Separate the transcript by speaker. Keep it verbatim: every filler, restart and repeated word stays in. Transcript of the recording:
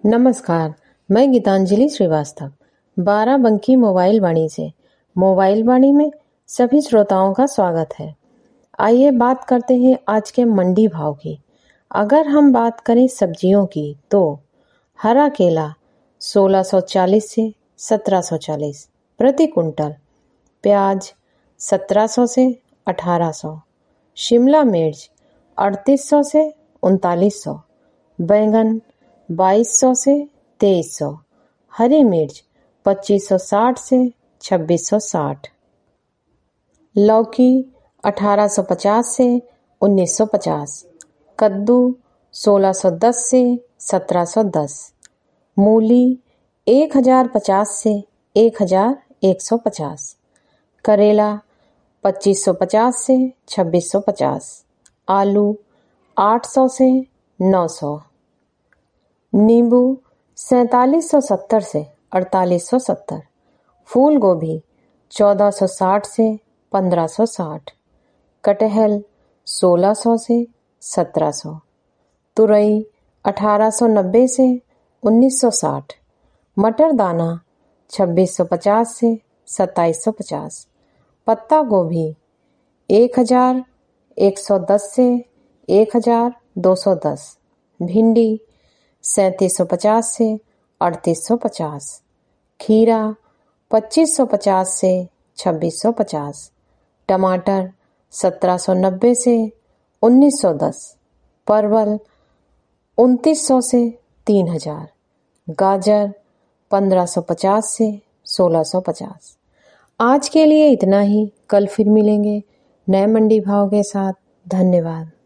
Speaker 1: नमस्कार, मैं गीतांजलि श्रीवास्तव बाराबंकी मोबाइल वाणी से मोबाइल वाणी में सभी श्रोताओं का स्वागत है। आइए बात करते हैं आज के मंडी भाव की। अगर हम बात करें सब्जियों की तो हरा केला सोलह सौ चालीस से सत्रह सौ चालीस प्रति कुंटल, प्याज सत्रह सौ से अठारह सौ, शिमला मिर्च अड़तीस सौ से उनतालीस सौ, बैंगन बाईस सौ से तेईस सौ, हरी मिर्च पच्चीस सौ साठ से छब्बीस सौ साठ, लौकी अठारह सौ पचास से उन्नीस सौ पचास, कद्दू सोलह सौ दस से सत्रह सौ दस, मूली एक हज़ार पचास से एक हज़ार एक सौ पचास, करेला पच्चीस सौ पचास से छब्बीस सौ पचास, आलू आठ सौ से नौ सौ, नींबू सैंतालीस सौ सत्तर से अड़तालीस सौ सत्तर, फूल गोभी चौदह सौ साठ से पंद्रह सौ साठ, कटहल सोलह सौ से सत्रह सौ, तुरई अठारह सौ नब्बे से उन्नीस सौ साठ, मटर दाना छब्बीस सौ पचास से सत्ताईस सौ पचास, पत्ता गोभी एक हज़ार एक सौ दस से एक हज़ार दो सौ दस, भिंडी सैंतीस सौ पचास से अड़तीस सौ पचास, खीरा पच्चीस सौ पचास से छब्बीस सौ पचास, टमाटर सत्रह सौ नब्बे से उन्नीस सौ दस, परवल उनतीस सौ से तीन हज़ार, गाजर पंद्रह सौ पचास से सोलह सौ पचास। आज के लिए इतना ही। कल फिर मिलेंगे नए मंडी भाव के साथ। धन्यवाद।